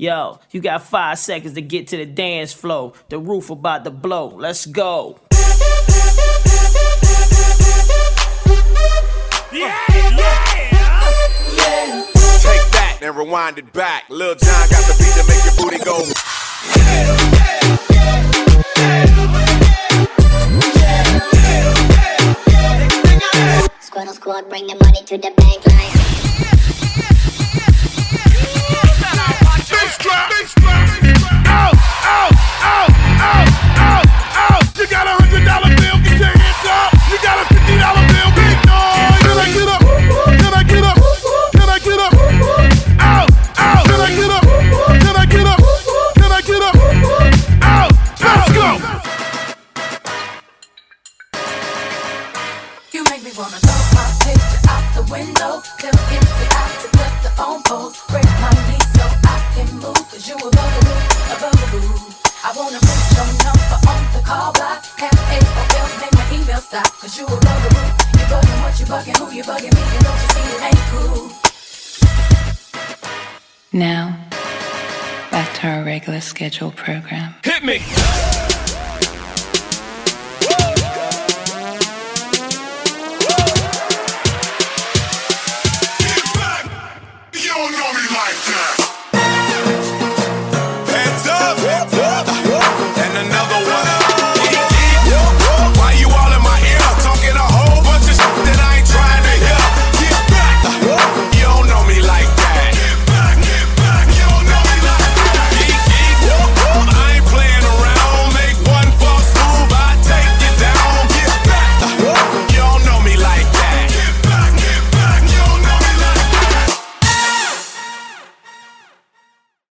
Yo, you got 5 seconds to get to the dance floor. The roof about to blow. Let's go. Yeah. Take that and rewind it back. Lil Jon got the beat to make your booty go. Squirtle squad, bring the money to the bank line. You got $100 bill, get your hands up. You got a $50 bill, big noise. Can I get up? Can I get up? Can I get up? Ow, ow. Can I get up? Can I get up? Can I get up? Ow, let's go. You make me wanna throw my picture out the window. Tell MC I to put the phone pole. Break my knees so I can move. Cause you a bugaboo. I wanna put your number on the call block. Have AOL, make my email stop. Cause you a bugaboo. You bugging what you bugging, who you bugging me. And don't you see it ain't cool. Now, back to our regular scheduled program. Hit me.